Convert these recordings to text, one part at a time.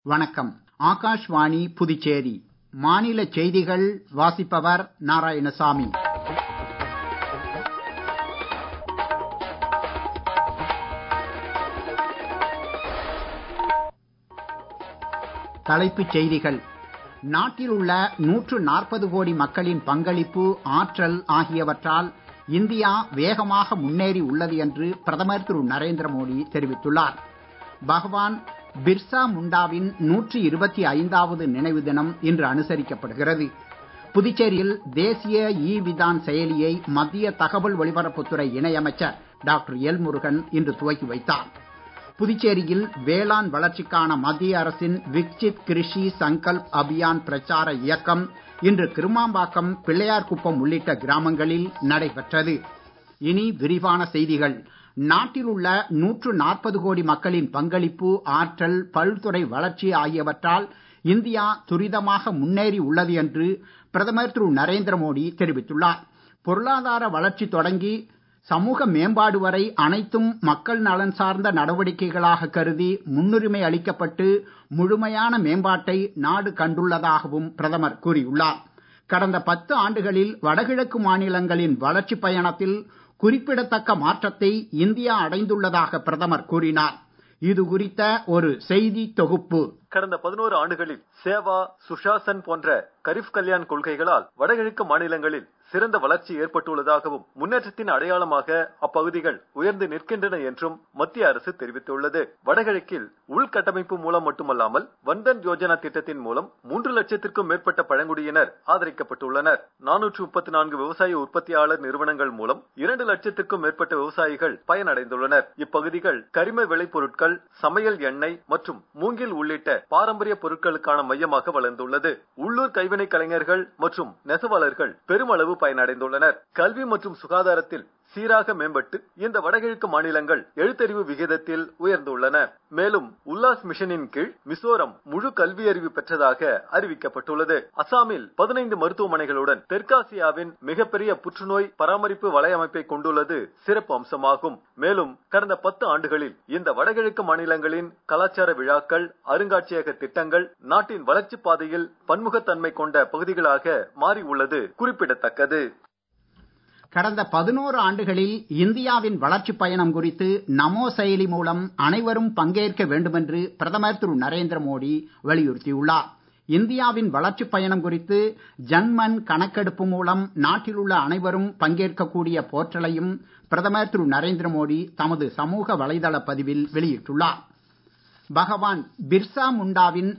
வணக்கம். ஆகாஷ்வாணி புதுச்சேரி. மாநில செய்திகள் வாசிப்பவர் நாராயணசாமி. தலைப்புச் செய்திகள். நாட்டில் உள்ள 140 கோடி மக்களின் பங்களிப்பு, ஆற்றல் ஆகியவற்றால் இந்தியா வேகமாக முன்னேறி உள்ளது என்று பிரதமர் திரு நரேந்திர மோடி தெரிவித்துள்ளார். பகவான் பிர்சா முண்டாவின் 125வது நினைவு தினம் இன்று அனுசரிக்கப்படுகிறது. புதுச்சேரியில் தேசிய விதான் செயலியை மத்திய தகவல் ஒலிபரப்புத்துறை இணையமைச்சர் டாக்டர் எல் முருகன் இன்று துவக்கி வைத்தார். புதுச்சேரியில் வேளாண் வளர்ச்சிக்கான மத்திய அரசின் விக்சித் கிருஷி சங்கல்ப் அபியான் பிரச்சார இயக்கம் இன்று கிருமாம்பாக்கம், பிள்ளையார்குப்பம் உள்ளிட்ட கிராமங்களில் நடைபெற்றது. இனி விரிவான செய்திகள். நாட்டில் உள்ள 140 கோடி மக்களின் பங்களிப்பு, ஆற்றல், பல்துறை வளர்ச்சி ஆகியவற்றால் இந்தியா துரிதமாக முன்னேறி உள்ளது என்று பிரதமர் திரு நரேந்திர மோடி தெரிவித்துள்ளார். பொருளாதார வளர்ச்சி தொடங்கி சமூக மேம்பாடு வரை அனைத்தும் மக்கள் நலன் சார்ந்த நடவடிக்கைகளாக கருதி முன்னுரிமை அளிக்கப்பட்டு முழுமையான மேம்பாட்டை நாடு கண்டுள்ளதாகவும் பிரதமர் கூறியுள்ளார். கடந்த 10 ஆண்டுகளில் வடகிழக்கு மாநிலங்களின் வளர்ச்சி பயணத்தில் குறிப்பிடத்தக்க மாற்றத்தை இந்தியா அடைந்துள்ளதாக பிரதமர் கூறினார். இது குறித்த ஒரு செய்தி தொகுப்பு. கடந்த 11 ஆண்டுகளில் சேவா, சுஷாசன் போன்ற கரீப் கல்யாண் கொள்கைகளால் வடகிழக்கு மாநிலங்களில் சிறந்த வளர்ச்சி ஏற்பட்டுள்ளதாகவும் முன்னேற்றத்தின் அடையாளமாக அப்பகுதிகள் உயர்ந்து நிற்கின்றன என்றும் மத்திய அரசு தெரிவித்துள்ளது. வடகிழக்கில் உள்கட்டமைப்பு மூலம் மட்டுமல்லாமல் வந்தன் யோஜனா திட்டத்தின் மூலம் 3 லட்சத்திற்கும் மேற்பட்ட பழங்குடியினர் ஆதரிக்கப்பட்டுள்ளனர். 434 விவசாய உற்பத்தியாளர் நிறுவனங்கள் மூலம் 2 லட்சத்திற்கும் மேற்பட்ட விவசாயிகள் பயனடைந்துள்ளனர். இப்பகுதிகள் கரிம விளைபொருட்கள், சமையல் எண்ணெய் மற்றும் மூங்கில் உள்ளிட்ட பாரம்பரிய பொருட்களுக்கான மையமாக வளர்ந்துள்ளது. உள்ளூர் கைவினை கலைஞர்கள் மற்றும் நெசவாளர்கள் பெருமளவு பயனடைந்துள்ளனர். கல்வி மற்றும் சுகாதாரத்தில் சீராக மேம்பட்டு இந்த வடகிழக்கு மாநிலங்கள் எழுத்தறிவு விகிதத்தில் உயர்ந்துள்ளன. மேலும் உல்லாஸ் மிஷனின் கீழ் மிசோரம் முழு கல்வி அறிவு பெற்றதாக அறிவிக்கப்பட்டுள்ளது. அசாமில் 15 மருத்துவமனைகளுடன் தெற்காசியாவின் மிகப்பெரிய புற்றுநோய் பராமரிப்பு வலையமைப்பை கொண்டுள்ளது சிறப்பு அம்சமாகும். மேலும் கடந்த 10 ஆண்டுகளில் இந்த வடகிழக்கு மாநிலங்களின் கலாச்சார விழாக்கள், அருங்காட்சியக திட்டங்கள் நாட்டின் வளர்ச்சி பாதையில் பன்முகத்தன்மை கொண்ட பகுதிகளாக மாறி உள்ளது குறிப்பிடத்தக்கது. கடந்த 11 ஆண்டுகளில் இந்தியாவின் வளர்ச்சி பயணம் குறித்து நமோ செயலி மூலம் அனைவரும் பங்கேற்க வேண்டுமென்று பிரதமர் திரு நரேந்திர மோடி வலியுறுத்தியுள்ளார். இந்தியாவின் வளர்ச்சி பயணம் குறித்து ஜன்மன் கணக்கெடுப்பு மூலம் நாட்டில் உள்ள அனைவரும் பங்கேற்கக்கூடிய போர்ட்டலையும் பிரதமர் திரு நரேந்திர மோடி தமது சமூக வலைதள பதிவில் வெளியிட்டுள்ளார். பகவான் பிர்சா முண்டாவின்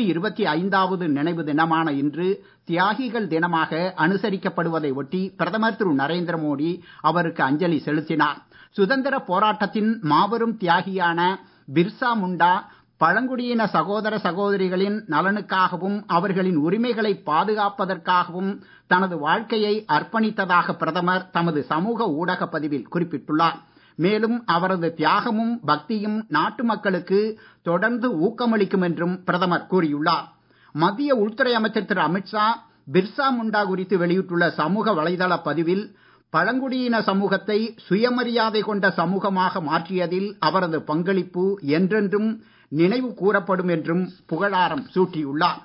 125வது நினைவு தினமான இன்று தியாகிகள் தினமாக அனுசரிக்கப்படுவதை ஒட்டி பிரதமர் திரு நரேந்திர மோடி அவருக்கு அஞ்சலி செலுத்தினார். சுதந்திர போராட்டத்தின் மாபெரும் தியாகியான பிர்சா முண்டா பழங்குடியின சகோதர சகோதரிகளின் நலனுக்காகவும் அவர்களின் உரிமைகளை பாதுகாப்பதற்காகவும் தனது வாழ்க்கையை அர்ப்பணித்ததாக பிரதமர் தமது சமூக ஊடக பதிவில் குறிப்பிட்டுள்ளார். மேலும் அவரது தியாகமும் பக்தியும் நாட்டு மக்களுக்கு தொடர்ந்து ஊக்கமளிக்கும் என்றும் பிரதமர் கூறியுள்ளார். மத்திய உள்துறை அமைச்சர் திரு அமித்ஷா பிர்சா முண்டா குறித்து வெளியிட்டுள்ள சமூக வலைதள பதிவில் பழங்குடியின சமூகத்தை சுயமரியாதை கொண்ட சமூகமாக மாற்றியதில் அவரது பங்களிப்பு என்றென்றும் நினைவு கூறப்படும் என்றும் புகழாரம் சூட்டியுள்ளார்.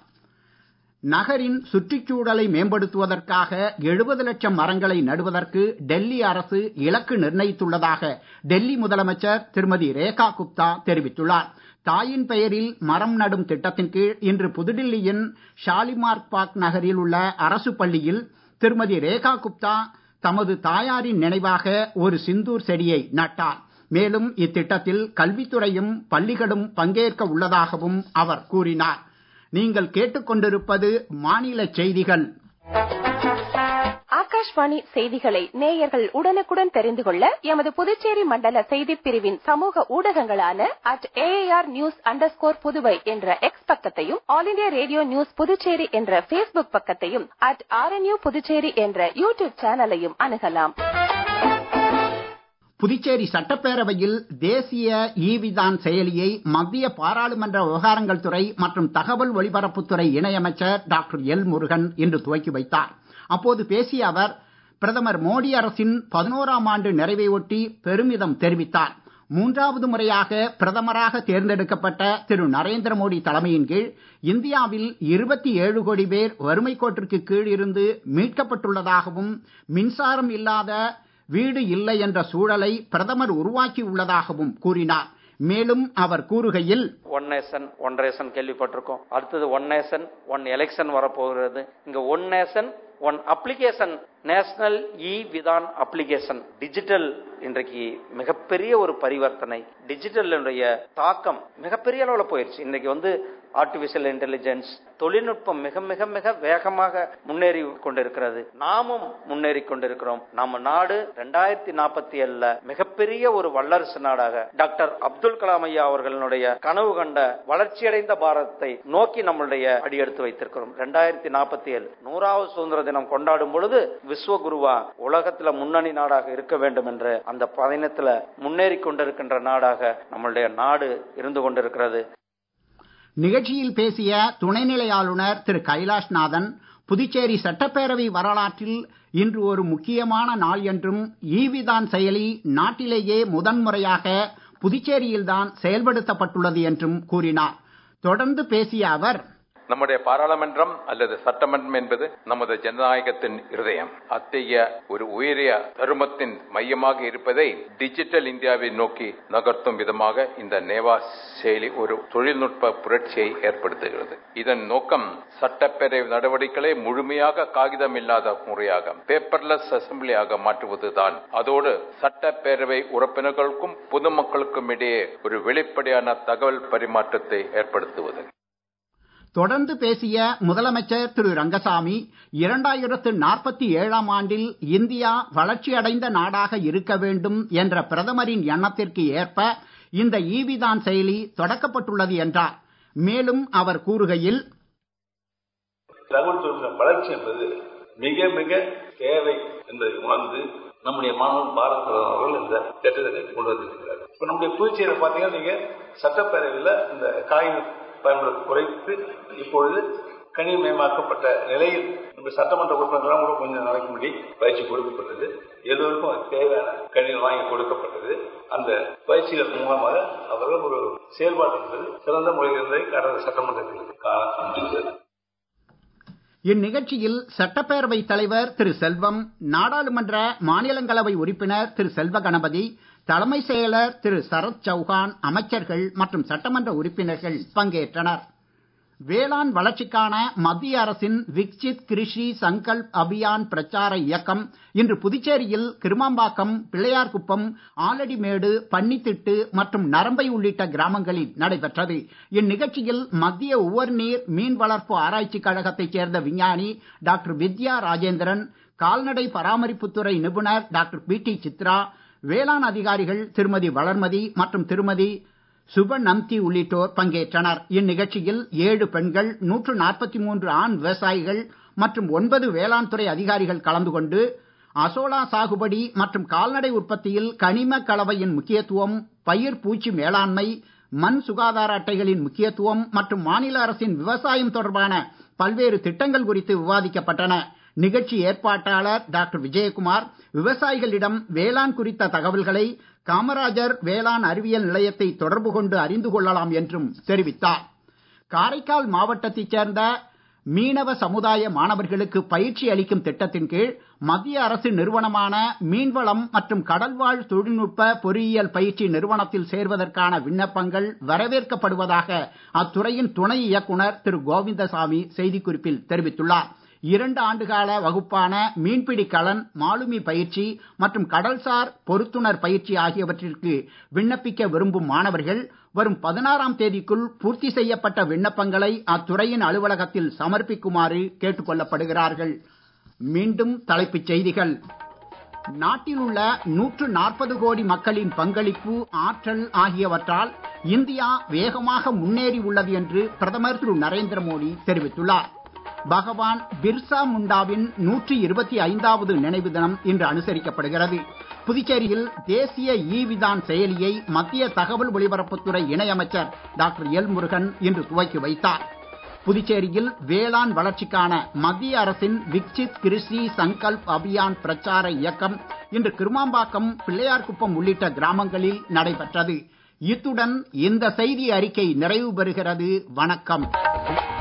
நகரின் சுற்றுச்சூழலை மேம்படுத்துவதற்காக 70 லட்சம் மரங்களை நடுவதற்கு டெல்லி அரசு இலக்கு நிர்ணயித்துள்ளதாக டெல்லி முதலமைச்சர் திருமதி ரேகா குப்தா தெரிவித்துள்ளார். தாயின் பெயரில் மரம் நடும் திட்டத்தின் கீழ் இன்று புதுடில்லியின் ஷாலிமார் பாக் நகரில் உள்ள அரசு பள்ளியில் திருமதி ரேகா குப்தா தமது தாயாரின் நினைவாக ஒரு சிந்தூர் செடியை நட்டார். மேலும் இத்திட்டத்தில் கல்வித்துறையும் பள்ளிகளும் பங்கேற்க உள்ளதாகவும் அவர் கூறினார். நீங்கள் கேட்டுக்கொண்டிருப்பது மாநில செய்திகள். ஆகாஷ்வாணி செய்திகளை நேயர்கள் உடனுக்குடன் தெரிந்து கொள்ள எமது புதுச்சேரி மண்டல செய்திப் பிரிவின் சமூக ஊடகங்களான @AAR_News_புதுவை என்ற எக்ஸ் பக்கத்தையும், all India radio news Puducherry என்ற பேஸ்புக் பக்கத்தையும், @RNU புதுச்சேரி என்ற யூடியூப் சேனலையும் அணுகலாம். புதுச்சேரி சட்டப்பேரவையில் தேசிய விதான் செயலியை மத்திய பாராளுமன்ற விவகாரங்கள் துறை மற்றும் தகவல் ஒலிபரப்புத்துறை இணையமைச்சர் டாக்டர் எல் முருகன் இன்று துவக்கி வைத்தார். அப்போது பேசிய அவர் பிரதமர் மோடி அரசின் 11ஆம் ஆண்டு நிறைவை ஒட்டி பெருமிதம் தெரிவித்தார். மூன்றாவது முறையாக பிரதமராக தேர்ந்தெடுக்கப்பட்ட திரு நரேந்திர மோடி தலைமையின் கீழ் இந்தியாவில் 27 கோடி பேர் வறுமை கோட்டிற்கு கீழ் இருந்து மீட்கப்பட்டுள்ளதாகவும் மின்சாரம் இல்லாத வீடு இல்லை என்ற சூழலை பிரதமர் உருவாக்கி உள்ளதாகவும் கூறினார். மேலும் அவர் கூறுகையில், ஒன் நேஷன் ஒன் ரேஷன் கேள்விப்பட்டிருக்கோம். அடுத்தது ஒன் நேஷன் ஒன் எலெக்ஷன் வரப்போகிறது. இங்க one nation one application, national Vidhan application. Digital இன்றைக்கு மிகப்பெரிய ஒரு பரிவர்த்தனை. டிஜிட்டலுடைய தாக்கம் மிகப்பெரிய அளவில் போயிருச்சு. இன்னைக்கு ஆர்டிபிஷியல் இன்டெலிஜென்ஸ் தொழில்நுட்பம் மிக மிக மிக வேகமாக முன்னேறி கொண்டிருக்கிறது. நாமும் முன்னேறி கொண்டிருக்கிறோம். நம்ம நாடு 2047 மிகப்பெரிய ஒரு வல்லரசு நாடாக டாக்டர் அப்துல் கலாம் ஐயா அவர்களுடைய கனவு கண்ட வளர்ச்சியடைந்த பாரதத்தை நோக்கி நம்மளுடைய அடியெடுத்து வைத்திருக்கிறோம். 2047 100வது சுதந்திர தினம் கொண்டாடும் பொழுது விஸ்வகுருவா உலகத்துல முன்னணி நாடாக இருக்க வேண்டும் என்று அந்த பயணத்துல முன்னேறி கொண்டிருக்கின்ற நாடாக நம்மளுடைய நாடு இருந்து கொண்டிருக்கிறது. நிகழ்ச்சியில் பேசிய துணைநிலை ஆளுநர் திரு கைலாஷ்நாதன், புதுச்சேரி சட்டப்பேரவை வரலாற்றில் இன்று ஒரு முக்கியமான நாள் என்றும் விதான் செயலி நாட்டிலேயே முதன்முறையாக புதுச்சேரியில்தான் செயல்படுத்தப்பட்டுள்ளது என்றும் கூறினார். தொடர்ந்து பேசிய அவர், நம்முடைய பாராளுமன்றம் அல்லது சட்டமன்றம் என்பது நமது ஜனநாயகத்தின் இருதயம். அத்தகைய ஒரு உயரிய தருமத்தின் மையமாக இருப்பதை டிஜிட்டல் இந்தியாவை நோக்கி நகர்த்தும் விதமாக இந்த நேவா செயலி ஒரு தொழில்நுட்ப புரட்சியை ஏற்படுத்துகிறது. இதன் நோக்கம் சட்டப்பேரவை நடவடிக்கைகளை முழுமையாக காகிதம் இல்லாத முறையாக பேப்பர்லெஸ் அசம்பிளியாக மாற்றுவதுதான். அதோடு சட்டப்பேரவை உறுப்பினர்களுக்கும் பொதுமக்களுக்கும் இடையே ஒரு வெளிப்படையான தகவல் பரிமாற்றத்தை ஏற்படுத்துவது. தொடர்ந்து பேசிய முதலமைச்சர் திரு ரங்கசாமி, 2047 ஆண்டில் இந்தியா வளர்ச்சியடைந்த நாடாக இருக்க வேண்டும் என்ற பிரதமரின் எண்ணத்திற்கு ஏற்ப இந்த விதான் செயலி தொடக்கப்பட்டுள்ளது என்றார். மேலும் அவர் கூறுகையில், தகவல் தொழில்நுட்ப வளர்ச்சி என்பது மிக மிக தேவை என்பதை உணர்ந்து நம்முடைய மாணவன் பாரத பிரதமர் அவர்கள் இந்த திட்டத்தை கொண்டு வந்திருக்கிறார். இப்ப நம்முடைய புதுச்சேரியில பாத்தீங்கன்னா நீங்க சட்டப்பேரவையில் இந்த காகித பயன்படுத்த குறைத்து இப்பொழுது கணினிமயமாக்கப்பட்ட நிலையில் நம்ம சட்டமன்ற உறுப்பினர்களாம் கூட கொஞ்சம் நாளைக்கு பயிற்சி கொடுக்கப்பட்டது. எல்லோருக்கும் தேவையான கணினிகள் வாங்கி கொடுக்கப்பட்டது. அந்த பயிற்சிகள் மூலமாக அவர்கள் ஒரு செயல்பாடு என்பது சிறந்த முறையில் இருந்ததை கடந்த சட்டமன்றத்தில் காண முடிந்தது. இந்நிகழ்ச்சியில் சட்டப்பேரவை தலைவர் திரு செல்வம், நாடாளுமன்ற மாநிலங்களவை உறுப்பினர் திரு செல்வ கணபதி, தலைமை செயலர் திரு சரத் சௌஹான், அமைச்சர்கள் மற்றும் சட்டமன்ற உறுப்பினர்கள் பங்கேற்றனர். வேளாண் வளர்ச்சிக்கான மத்திய அரசின் விக்சித் கிருஷி சங்கல்ப் அபியான் பிரச்சார இயக்கம் இன்று புதுச்சேரியில் கிருமாம்பாக்கம், பிள்ளையார்குப்பம், ஆலடிமேடு, பன்னித்திட்டு மற்றும் நரம்பை உள்ளிட்ட கிராமங்களில் நடைபெற்றது. இந்நிகழ்ச்சியில் மத்திய உவர்நீர் மீன் வளர்ப்பு ஆராய்ச்சி கழகத்தைச் சேர்ந்த விஞ்ஞானி டாக்டர் வித்யா ராஜேந்திரன், கால்நடை பராமரிப்புத்துறை நிபுணர் டாக்டர் பி.டி. சித்ரா, வேளாண் அதிகாரிகள் திருமதி வளர்மதி மற்றும் திருமதி சுபநம்தி உள்ளிட்டோர் பங்கேற்றனர். இந்நிகழ்ச்சியில் 7 பெண்கள், 143 ஆண் விவசாயிகள் மற்றும் 9 வேளாண் துறை அதிகாரிகள் கலந்து கொண்டு அசோலா சாகுபடி மற்றும் கால்நடை உற்பத்தியில் கனிம கலவையின் முக்கியத்துவம், பயிர் பூச்சி மேலாண்மை, மண் சுகாதார அட்டைகளின் முக்கியத்துவம் மற்றும் மாநில அரசின் விவசாயம் தொடர்பான பல்வேறு திட்டங்கள் குறித்து விவாதிக்கப்பட்டன. நிகழ்ச்சி ஏற்பாட்டாளர் டாக்டர் விஜயகுமார் விவசாயிகளிடம் வேளாண் குறித்த தகவல்களை காமராஜர் வேளாண் அறிவியல் நிலையத்தை தொடர்பு கொண்டு அறிந்து கொள்ளலாம் என்றும் தெரிவித்தார். காரைக்கால் மாவட்டத்தைச் சேர்ந்த மீனவ சமுதாய மாணவர்களுக்கு பயிற்சி அளிக்கும் திட்டத்தின் கீழ் மத்திய அரசு நிறுவனமான மீன்வளம் மற்றும் கடல்வாழ் தொழில்நுட்ப பொறியியல் பயிற்சி நிறுவனத்தில் சேர்வதற்கான விண்ணப்பங்கள் வரவேற்கப்படுவதாக அத்துறையின் துணை இயக்குனர் திரு கோவிந்தசாமி செய்திக்குறிப்பில் தெரிவித்துள்ளார். 2 ஆண்டுகால வகுப்பான மீன்பிடி கலன், மாலுமி பயிற்சி மற்றும் கடல்சார் பொருத்துனர் பயிற்சி ஆகியவற்றிற்கு விண்ணப்பிக்க விரும்பும் மாணவர்கள் வரும் 16ஆம் தேதிக்குள் பூர்த்தி செய்யப்பட்ட விண்ணப்பங்களை அத்துறையின் அலுவலகத்தில் சமர்ப்பிக்குமாறு கேட்டுக் கொள்ளப்படுகிறார்கள். மீண்டும் தலைப்புச் செய்திகள். நாட்டில் உள்ள 140 கோடி மக்களின் பங்களிப்பு, ஆற்றல் ஆகியவற்றால் இந்தியா வேகமாக முன்னேறி உள்ளது என்று பிரதமர் திரு நரேந்திர மோடி தெரிவித்துள்ளார். பகவான் பிர்சா முண்டாவின் 125வது நினைவு தினம் இன்று அனுசரிக்கப்படுகிறது. புதுச்சேரியில் தேசிய விதான் செயலியை மத்திய தகவல் ஒலிபரப்புத்துறை இணையமைச்சர் டாக்டர் எல் முருகன் இன்று துவக்கி வைத்தார். புதுச்சேரியில் வேளாண் வளர்ச்சிக்கான மத்திய அரசின் விக்சித் கிருஷி சங்கல்ப் அபியான் பிரச்சார இயக்கம் இன்று கிருமாம்பாக்கம், பிள்ளையார்குப்பம் உள்ளிட்ட கிராமங்களில் நடைபெற்றது. இத்துடன் இந்த செய்தி அறிக்கை நிறைவு பெறுகிறது. வணக்கம்.